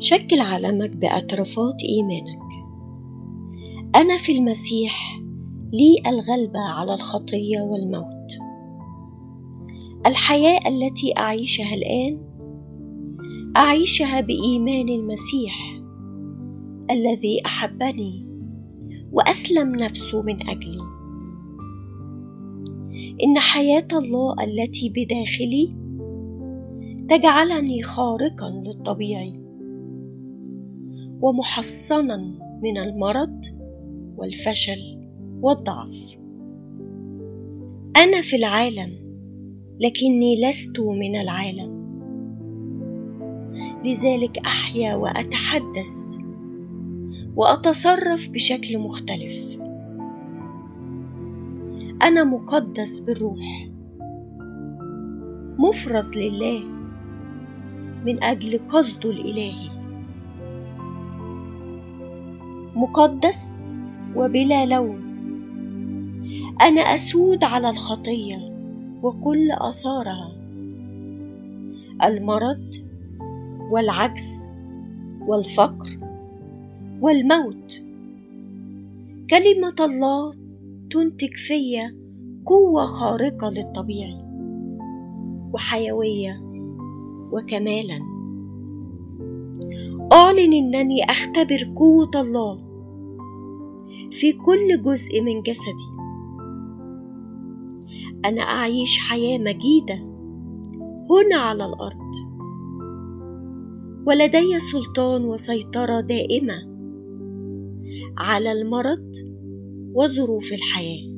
شكل علمك باعترافات إيمانك. أنا في المسيح لي الغلبة على الخطية والموت. الحياة التي أعيشها الآن أعيشها بإيمان المسيح الذي أحبني وأسلم نفسه من أجلي. إن حياة الله التي بداخلي تجعلني خارقا للطبيعي ومحصنا من المرض والفشل والضعف. أنا في العالم لكني لست من العالم، لذلك أحيا وأتحدث وأتصرف بشكل مختلف. أنا مقدس بالروح، مفرز لله من أجل قصده الإلهي، مقدس وبلا لوم. أنا أسود على الخطية وكل آثارها، المرض والعجز والفقر والموت. كلمة الله تنتج فيا قوة خارقة للطبيعي وحيوية وكمالا. أعلن أنني أختبر قوة الله في كل جزء من جسدي. أنا أعيش حياة مجيدة هنا على الأرض، ولدي سلطان وسيطرة دائمة على المرض وظروف الحياة.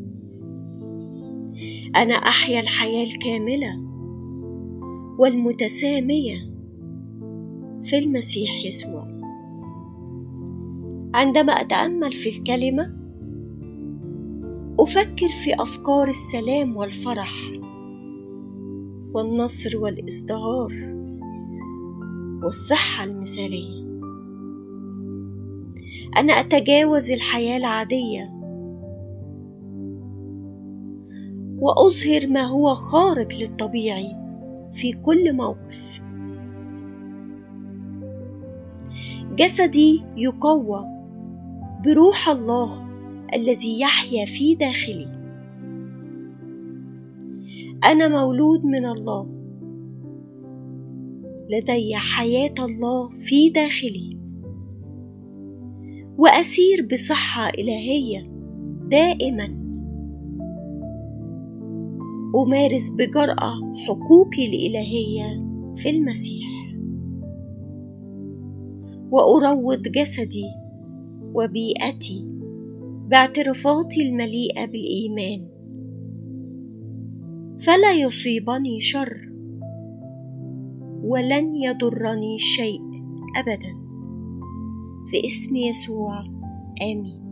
أنا أحيا الحياة الكاملة والمتسامية في المسيح يسوع. عندما أتأمل في الكلمة أفكر في أفكار السلام والفرح والنصر والازدهار والصحة المثالية. أنا أتجاوز الحياة العادية وأظهر ما هو خارق للطبيعي في كل موقف. جسدي يقوى بروح الله الذي يحيا في داخلي. أنا مولود من الله، لدي حياة الله في داخلي، وأسير بصحة إلهية دائما. أمارس بجرأة حقوقي الإلهية في المسيح، وأروض جسدي وبيئتي باعترافاتي المليئة بالإيمان، فلا يصيبني شر ولن يضرني شيء أبدا، في اسم يسوع، آمين.